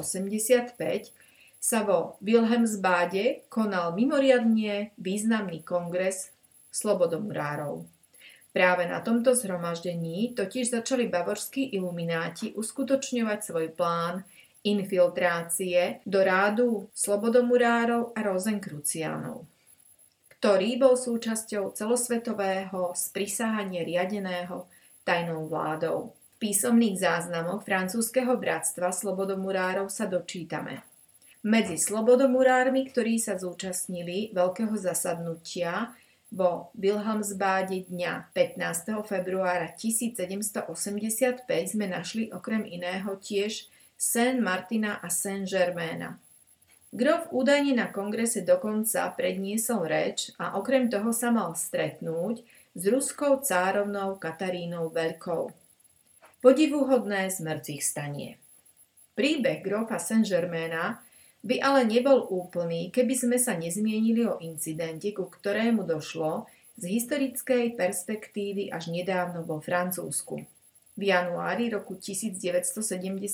sa vo Wilhelmsbade konal mimoriadne významný kongres slobodomurárov. Práve na tomto zhromaždení totiž začali bavorskí ilumináti uskutočňovať svoj plán infiltrácie do rádu slobodomurárov a rozenkruciánov, ktorý bol súčasťou celosvetového sprisahania riadeného tajnou vládou. V písomných záznamoch francúzskeho bratstva slobodomurárov sa dočítame. Medzi slobodomurármi, ktorí sa zúčastnili veľkého zasadnutia vo Wilhelmsbade dňa 15. februára 1785 sme našli okrem iného tiež Saint-Martina a Saint-Germaina. Gróf údajne na kongrese dokonca predniesol reč a okrem toho sa mal stretnúť s ruskou cárovnou Katarínou Veľkou. Podivuhodné z mŕtvych stanie. Príbeh grófa Saint-Germaina by ale nebol úplný, keby sme sa nezmienili o incidente, ku ktorému došlo z historickej perspektívy až nedávno vo Francúzsku. V januári roku 1972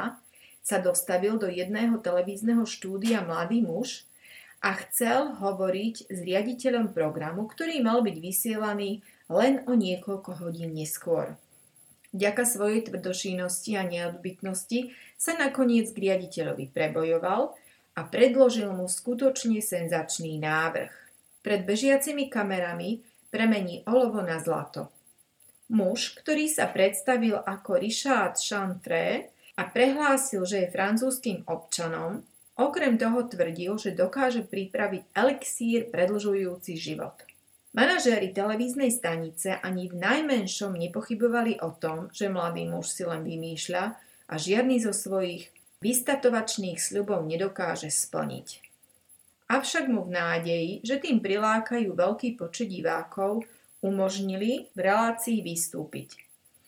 sa dostavil do jedného televízneho štúdia mladý muž a chcel hovoriť s riaditeľom programu, ktorý mal byť vysielaný len o niekoľko hodín neskôr. Vďaka svojej tvrdošínosti a neodbytnosti sa nakoniec k riaditeľovi prebojoval a predložil mu skutočne senzačný návrh. Pred bežiacimi kamerami premení olovo na zlato. Muž, ktorý sa predstavil ako Richard Chanfray a prehlásil, že je francúzskym občanom, okrem toho tvrdil, že dokáže pripraviť elixír predĺžujúci život. Manažéri televíznej stanice ani v najmenšom nepochybovali o tom, že mladý muž si len vymýšľa a žiadny zo svojich vystatovačných sľubov nedokáže splniť. Avšak mu v nádeji, že tým prilákajú veľký počet divákov, umožnili v relácii vystúpiť.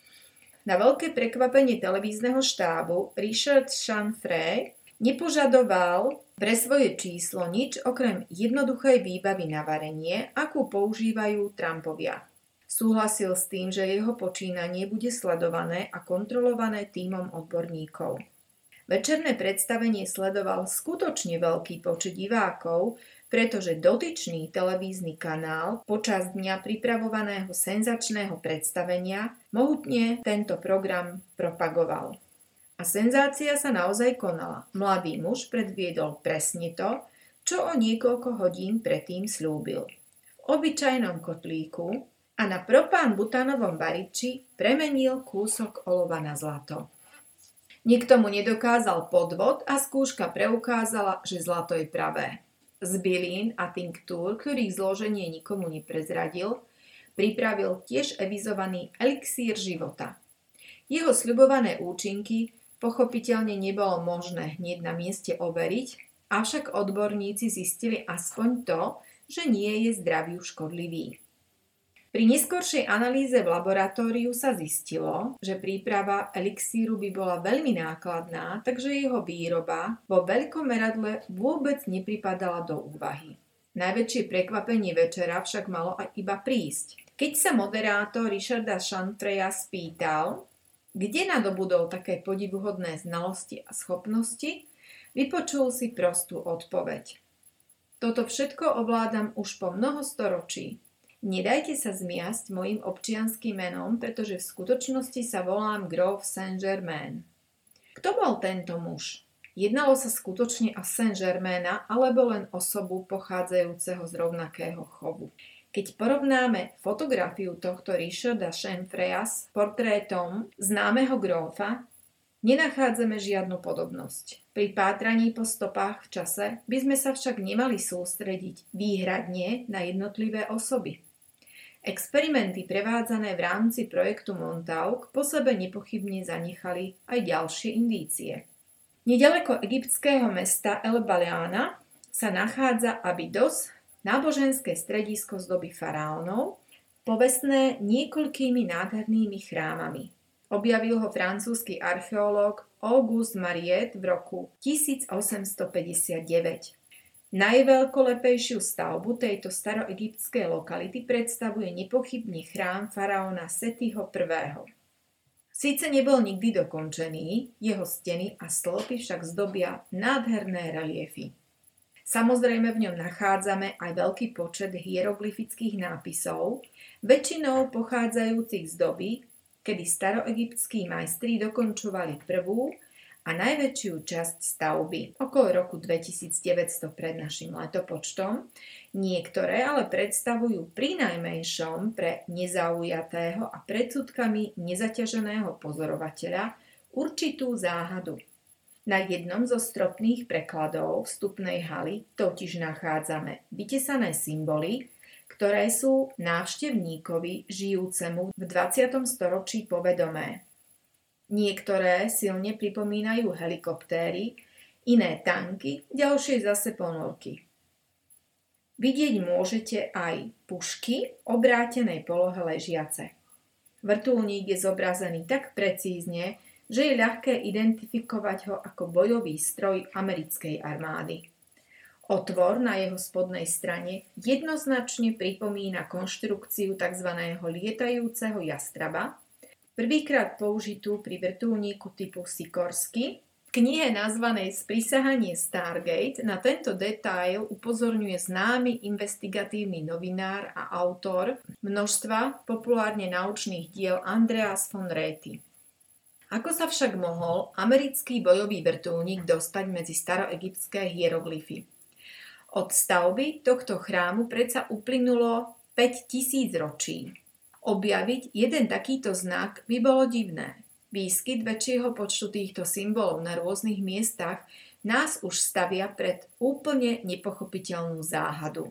Na veľké prekvapenie televízneho štábu Richard Chanfray nepožadoval pre svoje číslo nič okrem jednoduchej výbavy na varenie, akú používajú Trumpovia. Súhlasil s tým, že jeho počínanie bude sledované a kontrolované tímom odborníkov. Večerné predstavenie sledoval skutočne veľký počet divákov, pretože dotyčný televízny kanál počas dňa pripravovaného senzačného predstavenia mohutne tento program propagoval. A senzácia sa naozaj konala. Mladý muž predviedol presne to, čo o niekoľko hodín predtým slúbil. V obyčajnom kotlíku a na propán butánovom variči premenil kúsok olova na zlato. Nikto mu nedokázal podvod a skúška preukázala, že zlato je pravé. Z bylín a tinktúr, ktorých zloženie nikomu neprezradil, pripravil tiež avizovaný elixír života. Jeho sľubované účinky pochopiteľne nebolo možné hneď na mieste overiť, avšak odborníci zistili aspoň to, že nie je zdraviu škodlivý. Pri neskoršej analýze v laboratóriu sa zistilo, že príprava elixíru by bola veľmi nákladná, takže jeho výroba vo veľkom meradle vôbec nepripadala do úvahy. Najväčšie prekvapenie večera však malo aj iba prísť. Keď sa moderátor Richarda Chanfraya spýtal, kde nadobudol také podivuhodné znalosti a schopnosti, vypočul si prostú odpoveď. Toto všetko ovládam už po mnoho storočí. Nedajte sa zmiasť mojim občianskym menom, pretože v skutočnosti sa volám Gróf Saint-Germain. Kto bol tento muž? Jednalo sa skutočne o Saint-Germaina alebo len osobu pochádzajúceho z rovnakého chovu? Keď porovnáme fotografiu tohto Richarda Chamfreya s portrétom známeho grófa, nenachádzame žiadnu podobnosť. Pri pátraní po stopách v čase by sme sa však nemali sústrediť výhradne na jednotlivé osoby. Experimenty prevádzané v rámci projektu Montauk po sebe nepochybne zanechali aj ďalšie indície. Nedaleko egyptského mesta El Baliana sa nachádza Abydos, náboženské stredisko z doby faraónov, povestné niekoľkými nádhernými chrámami. Objavil ho francúzsky archeológ Auguste Mariette v roku 1859. Najveľkolepejšiu stavbu tejto staroegyptskej lokality predstavuje nepochybne chrám faraóna Setiho I. Síce nebol nikdy dokončený, jeho steny a stĺpy však zdobia nádherné reliefy. Samozrejme v ňom nachádzame aj veľký počet hieroglyfických nápisov, väčšinou pochádzajúcich z doby, kedy staroegyptskí majstri dokončovali prvú a najväčšiu časť stavby, okolo roku 2900 pred našim letopočtom. Niektoré ale predstavujú prinajmenšom pre nezaujatého a predsudkami nezaťaženého pozorovateľa určitú záhadu. Na jednom zo stropných prekladov vstupnej haly totiž nachádzame vytesané symboly, ktoré sú návštevníkovi žijúcemu v 20. storočí povedomé. Niektoré silne pripomínajú helikoptéry, iné tanky, ďalšie zase ponorky. Vidieť môžete aj pušky v obrátenej polohe ležiace. Vrtuľník je zobrazený tak precízne, že je ľahké identifikovať ho ako bojový stroj americkej armády. Otvor na jeho spodnej strane jednoznačne pripomína konštrukciu tzv. Lietajúceho jastraba, prvýkrát použitú pri vrtuľníku typu Sikorsky. V knihe nazvanej Sprisahanie Stargate na tento detail upozorňuje známy investigatívny novinár a autor množstva populárne naučných diel Andreas von Räty. Ako sa však mohol americký bojový vrtuľník dostať medzi staroegyptské hieroglyfy? Od stavby tohto chrámu predsa uplynulo 5000 ročí. Objaviť jeden takýto znak by bolo divné. Výskyt väčšieho počtu týchto symbolov na rôznych miestach nás už stavia pred úplne nepochopiteľnú záhadu.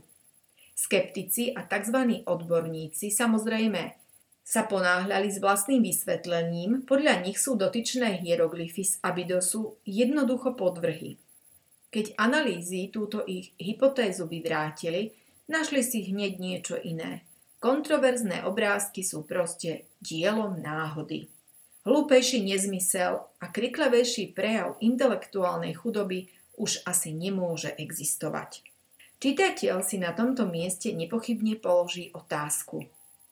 Skeptici a tzv. Odborníci samozrejme sa ponáhľali s vlastným vysvetlením, podľa nich sú dotyčné hieroglyfy z Abydosu jednoducho podvrhy. Keď analýzy túto ich hypotézu vyvrátili, našli si hneď niečo iné. Kontroverzné obrázky sú proste dielom náhody. Hlúpejší nezmysel a kriklavejší prejav intelektuálnej chudoby už asi nemôže existovať. Čitateľ si na tomto mieste nepochybne položí otázku.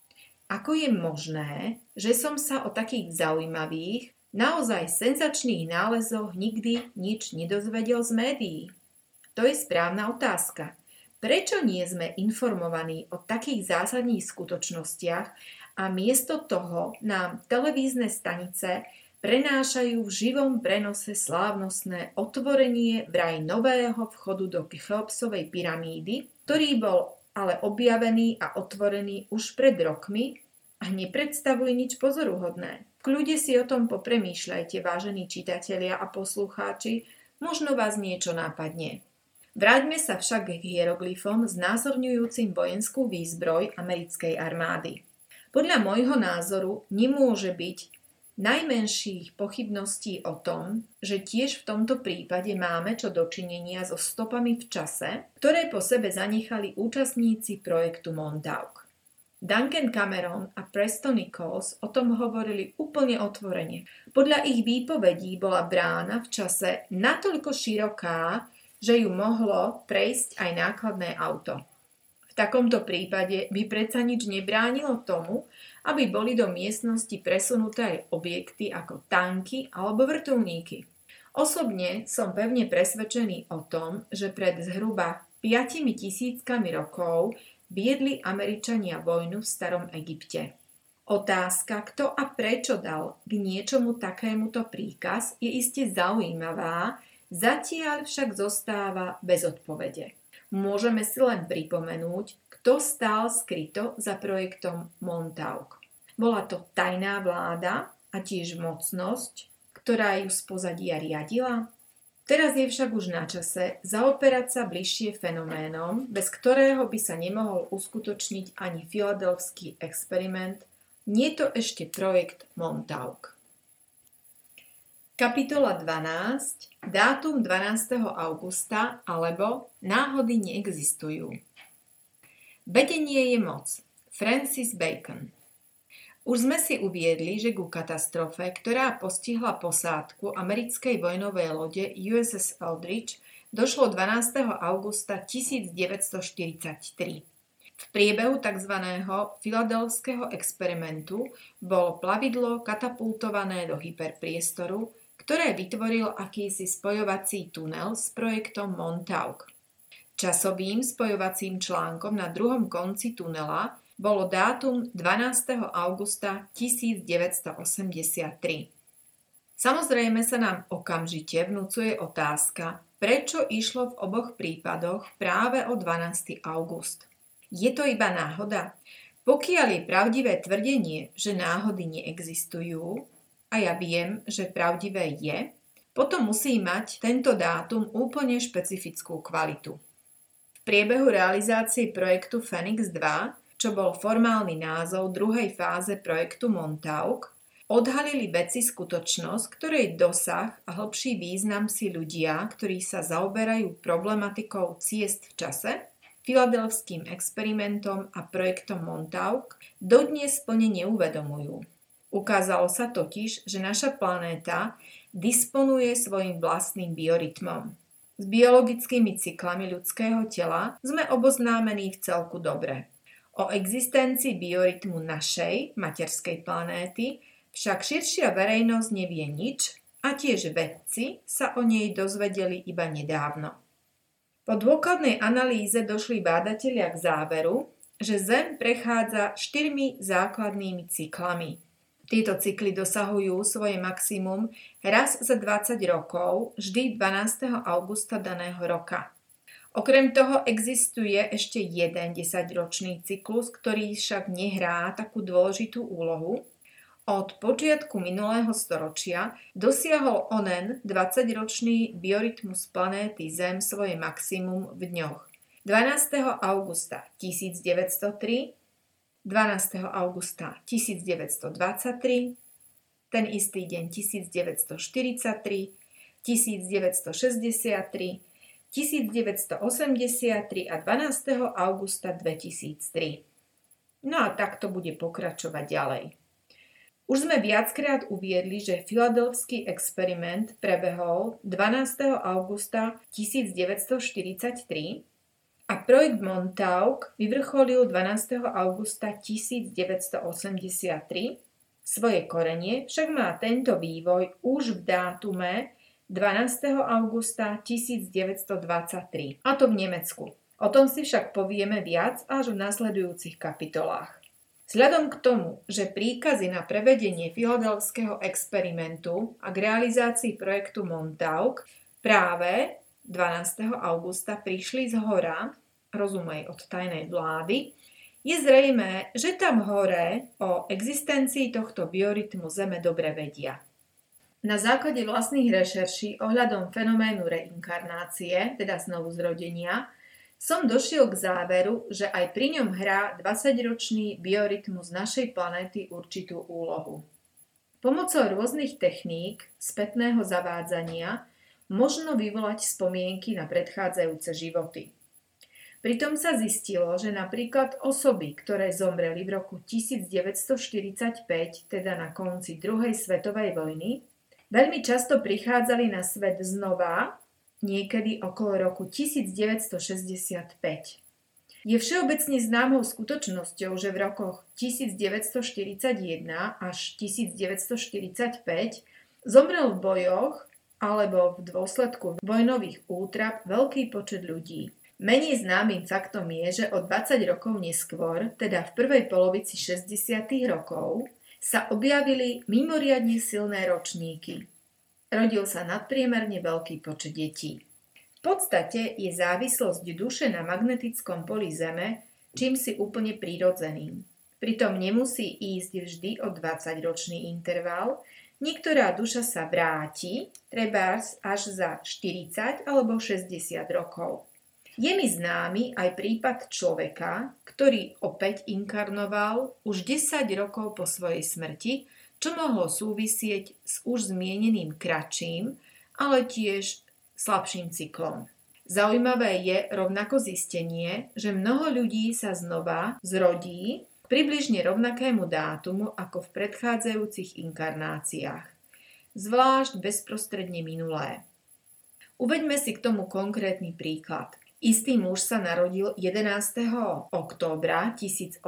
Ako je možné, že som sa o takých zaujímavých, naozaj senzačných nálezoch nikdy nič nedozvedel z médií? To je správna otázka. Prečo nie sme informovaní o takých zásadných skutočnostiach a miesto toho nám televízne stanice prenášajú v živom prenose slávnostné otvorenie vraj nového vchodu do Cheopsovej pyramídy, ktorý bol ale objavený a otvorený už pred rokmi a nepredstavuje nič pozoruhodné. V kľude si o tom popremýšľajte, vážení čitatelia a poslucháči, možno vás niečo nápadne. Vráťme sa však k hieroglyfom znázorňujúcim vojenskú výzbroj americkej armády. Podľa môjho názoru nemôže byť najmenších pochybností o tom, že tiež v tomto prípade máme čo dočinenia so stopami v čase, ktoré po sebe zanechali účastníci projektu Montauk. Duncan Cameron a Preston Nichols o tom hovorili úplne otvorene. Podľa ich výpovedí bola brána v čase natoľko široká, že ju mohlo prejsť aj nákladné auto. V takomto prípade by predsa nič nebránilo tomu, aby boli do miestnosti presunuté aj objekty ako tanky alebo vrtuľníky. Osobne som pevne presvedčený o tom, že pred zhruba 5000 rokov viedli Američania vojnu v starom Egypte. Otázka, kto a prečo dal k niečomu takémuto príkaz, je iste zaujímavá, zatiaľ však zostáva bez odpovede. Môžeme si len pripomenúť, kto stál skryto za projektom Montauk. Bola to tajná vláda a tiež mocnosť, ktorá ju z pozadia riadila? Teraz je však už na čase zaoperať sa bližšie fenoménom, bez ktorého by sa nemohol uskutočniť ani filadelfský experiment. Nie je to ešte projekt Montauk. Kapitola 12. Dátum 12. augusta alebo Náhody neexistujú. Vedenie je moc. Francis Bacon. Už sme si uviedli, že ku katastrofe, ktorá postihla posádku americkej vojnovej lode USS Eldridge, došlo 12. augusta 1943. V priebehu tzv. Filadelfského experimentu bolo plavidlo katapultované do hyperpriestoru, ktoré vytvoril akýsi spojovací tunel s projektom Montauk. Časovým spojovacím článkom na druhom konci tunela bolo dátum 12. augusta 1983. Samozrejme sa nám okamžite vnúcuje otázka, prečo išlo v oboch prípadoch práve o 12. august. Je to iba náhoda? Pokiaľ je pravdivé tvrdenie, že náhody neexistujú, a ja viem, že pravdivé je, potom musí mať tento dátum úplne špecifickú kvalitu. V priebehu realizácie projektu Phoenix 2, čo bol formálny názov druhej fáze projektu Montauk, odhalili vedci skutočnosť, ktorej dosah a hlbší význam si ľudia, ktorí sa zaoberajú problematikou ciest v čase, filadelfským experimentom a projektom Montauk, dodnes plne neuvedomujú. Ukázalo sa totiž, že naša planéta disponuje svojím vlastným biorytmom. S biologickými cyklami ľudského tela sme oboznámení vcelku dobre. O existencii biorytmu našej, materskej planéty, však širšia verejnosť nevie nič a tiež vedci sa o nej dozvedeli iba nedávno. Po dôkladnej analýze došli bádatelia k záveru, že Zem prechádza 4 základnými cyklami. Tieto cykly dosahujú svoje maximum raz za 20 rokov, vždy 12. augusta daného roka. Okrem toho existuje ešte jeden 10-ročný cyklus, ktorý však nehrá takú dôležitú úlohu. Od počiatku minulého storočia dosiahol onen 20-ročný biorytmus planéty Zem svoje maximum v dňoch 12. augusta 1903, 12. augusta 1923, ten istý deň 1943, 1963, 1983 a 12. augusta 2003. No a takto bude pokračovať ďalej. Už sme viackrát uviedli, že filadelfský experiment prebehol 12. augusta 1943 a projekt Montauk vyvrcholil 12. augusta 1983. Svoje korenie však má tento vývoj už v dátume 12. augusta 1923, a to v Nemecku. O tom si však povieme viac až v nasledujúcich kapitolách. Vzhľadom k tomu, že príkazy na prevedenie filadelfského experimentu a k realizácii projektu Montauk práve 12. augusta prišli z hora, rozumej od tajnej vlády, je zrejmé, že tam hore o existencii tohto biorytmu Zeme dobre vedia. Na základe vlastných rešerší ohľadom fenoménu reinkarnácie, teda znovuzrodenia, som došiel k záveru, že aj pri ňom hrá 20-ročný biorytmus našej planéty určitú úlohu. Pomocou rôznych techník spätného zavádzania možno vyvolať spomienky na predchádzajúce životy. Pritom sa zistilo, že napríklad osoby, ktoré zomreli v roku 1945, teda na konci druhej svetovej vojny, veľmi často prichádzali na svet znova, niekedy okolo roku 1965. Je všeobecne známou skutočnosťou, že v rokoch 1941 až 1945 zomrel v bojoch alebo v dôsledku vojnových útrap veľký počet ľudí. Menej známym faktom je, že o 20 rokov neskôr, teda v prvej polovici 60. rokov, sa objavili mimoriadne silné ročníky. Rodil sa nadpriemerne veľký počet detí. V podstate je závislosť duše na magnetickom poli Zeme čím si úplne prirodzeným. Pritom nemusí ísť vždy o 20-ročný interval, niektorá duša sa vráti, trebárs až za 40 alebo 60 rokov. Je mi známy aj prípad človeka, ktorý opäť inkarnoval už 10 rokov po svojej smrti, čo mohlo súvisieť s už zmieneným kratším, ale tiež slabším cyklom. Zaujímavé je rovnako zistenie, že mnoho ľudí sa znova zrodí k približne rovnakému dátumu ako v predchádzajúcich inkarnáciách, zvlášť bezprostredne minulé. Uveďme si k tomu konkrétny príklad. Istý muž sa narodil 11. októbra 1899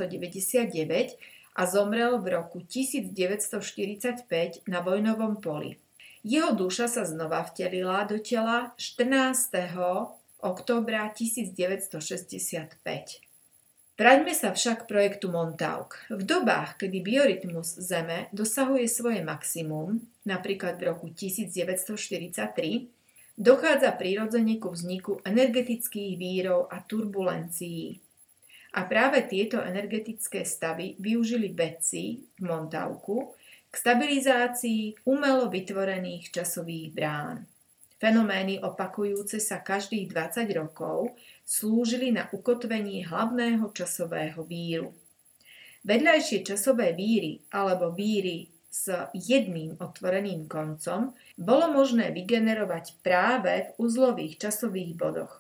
a zomrel v roku 1945 na vojnovom poli. Jeho duša sa znova vtelila do tela 14. októbra 1965. Vráťme sa však k projektu Montauk. V dobách, kedy biorytmus Zeme dosahuje svoje maximum, napríklad v roku 1943, dochádza prirodzene ku vzniku energetických vírov a turbulencií. A práve tieto energetické stavy využili vedci v Montauku k stabilizácii umelo vytvorených časových brán. Fenomény opakujúce sa každých 20 rokov slúžili na ukotvenie hlavného časového víru. Vedľajšie časové víry alebo víry s jedným otvoreným koncom bolo možné vygenerovať práve v uzlových časových bodoch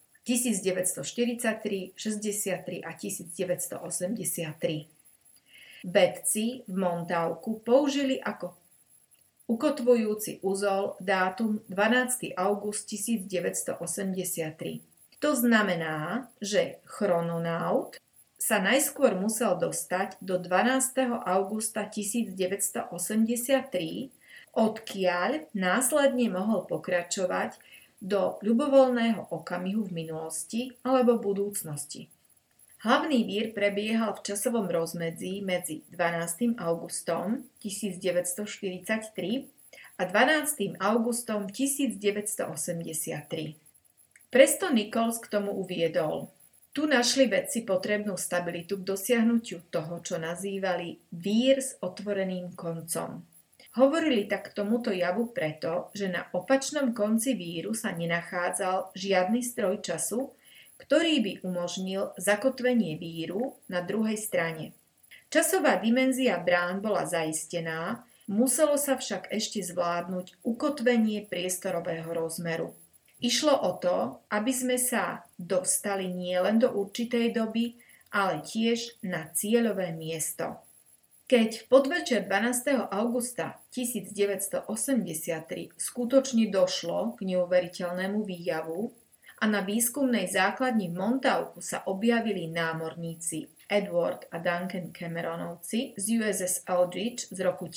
1943, 63 a 1983. Vedci v Montauku použili ako ukotvujúci uzol dátum 12. august 1983. To znamená, že chrononaut sa najskôr musel dostať do 12. augusta 1983, odkiaľ následne mohol pokračovať do ľubovoľného okamihu v minulosti alebo budúcnosti. Hlavný vír prebiehal v časovom rozmedzí medzi 12. augustom 1943 a 12. augustom 1983. Preston Nichols k tomu uviedol: tu našli vedci potrebnú stabilitu k dosiahnutiu toho, čo nazývali vír s otvoreným koncom. Hovorili tak k tomuto javu preto, že na opačnom konci víru sa nenachádzal žiadny stroj času, ktorý by umožnil zakotvenie víru na druhej strane. Časová dimenzia brán bola zaistená, muselo sa však ešte zvládnuť ukotvenie priestorového rozmeru. Išlo o to, aby sme sa dostali nielen do určitej doby, ale tiež na cieľové miesto. Keď v podvečer 12. augusta 1983 skutočne došlo k neuveriteľnému výjavu a na výskumnej základni v Montauku sa objavili námorníci Edward a Duncan Cameronovci z USS Eldridge z roku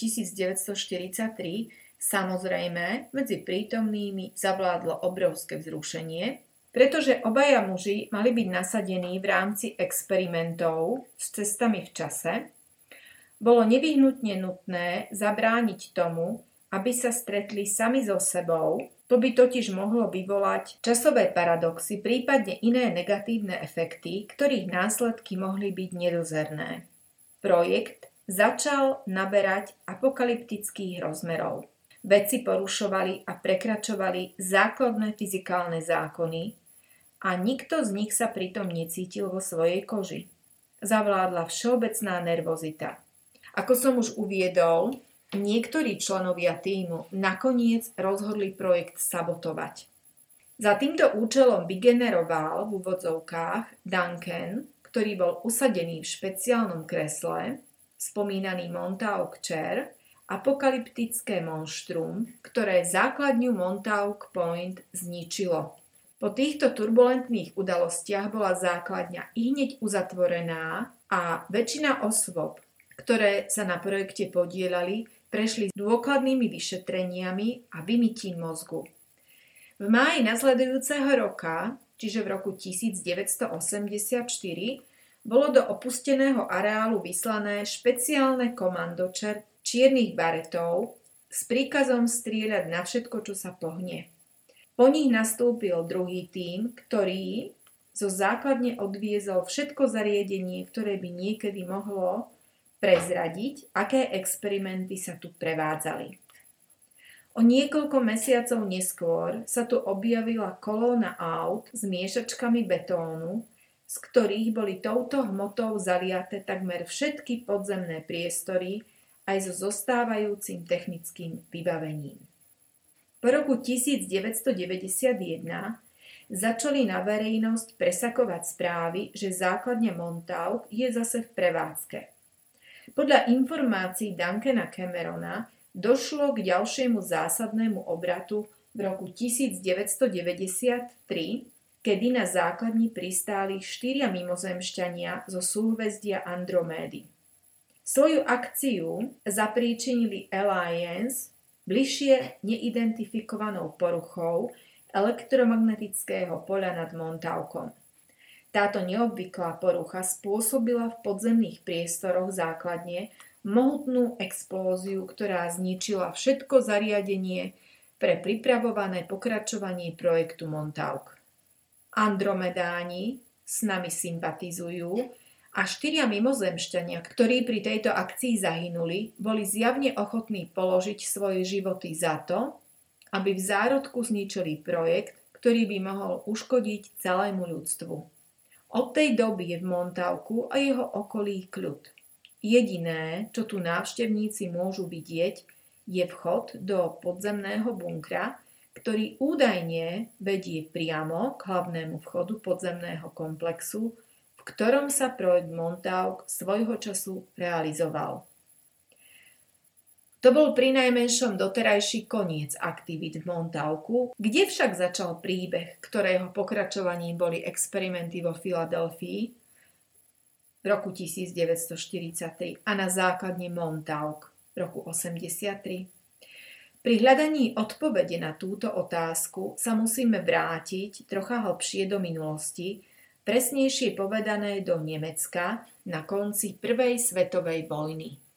1943, samozrejme medzi prítomnými zavládlo obrovské vzrušenie, pretože obaja muži mali byť nasadení v rámci experimentov s cestami v čase. Bolo nevyhnutne nutné zabrániť tomu, aby sa stretli sami so sebou. To by totiž mohlo vyvolať časové paradoxy, prípadne iné negatívne efekty, ktorých následky mohli byť nedozerné. Projekt začal naberať apokalyptických rozmerov. Vedci porušovali a prekračovali základné fyzikálne zákony a nikto z nich sa pritom necítil vo svojej koži. Zavládla všeobecná nervozita. Ako som už uviedol, niektorí členovia tímu nakoniec rozhodli projekt sabotovať. Za týmto účelom vygeneroval v úvodzovkách Duncan, ktorý bol usadený v špeciálnom kresle, spomínaný Montauk Chair, apokalyptické monštrum, ktoré základňu Montauk Point zničilo. Po týchto turbulentných udalostiach bola základňa ihneď uzatvorená a väčšina osôb, ktoré sa na projekte podieľali, prešli s dôkladnými vyšetreniami a vymytím mozgu. V máji nasledujúceho roka, čiže v roku 1984, bolo do opusteného areálu vyslané špeciálne komando čiernych baretov s príkazom strieľať na všetko, čo sa pohne. Po nich nastúpil druhý tím, ktorý zo základne odviezol všetko zariadenie, ktoré by niekedy mohlo prezradiť, aké experimenty sa tu prevádzali. O niekoľko mesiacov neskôr sa tu objavila kolóna aut s miešačkami betónu, z ktorých boli touto hmotou zaliaté takmer všetky podzemné priestory aj so zostávajúcim technickým vybavením. Po roku 1991 začali na verejnosť presakovať správy, že základňa Montauk je zase v prevádzke. Podľa informácií Duncana Camerona došlo k ďalšiemu zásadnému obratu v roku 1993, kedy na základni pristáli 4 mimozemšťania zo súhvezdia Andromédy. Svoju akciu zapríčinili Alliance bližšie neidentifikovanou poruchou elektromagnetického poľa nad Montaukom. Táto neobvyklá porucha spôsobila v podzemných priestoroch základne mohutnú explóziu, ktorá zničila všetko zariadenie pre pripravované pokračovanie projektu Montauk. Andromedáni s nami sympatizujú a 4 mimozemšťania, ktorí pri tejto akcii zahynuli, boli zjavne ochotní položiť svoje životy za to, aby v zárodku zničili projekt, ktorý by mohol uškodiť celému ľudstvu. Od tej doby je v Montauku a jeho okolí kľud. Jediné, čo tu návštevníci môžu vidieť, je vchod do podzemného bunkra, ktorý údajne vedie priamo k hlavnému vchodu podzemného komplexu, v ktorom sa projekt Montauk svojho času realizoval. To bol prinajmenšom doterajší koniec aktivít v Montauku, kde však začal príbeh, ktorého pokračovaním boli experimenty vo Filadelfii v roku 1943 a na základne Montauk v roku 1983. Pri hľadaní odpovede na túto otázku sa musíme vrátiť trocha hlbšie do minulosti, presnejšie povedané do Nemecka na konci Prvej svetovej vojny.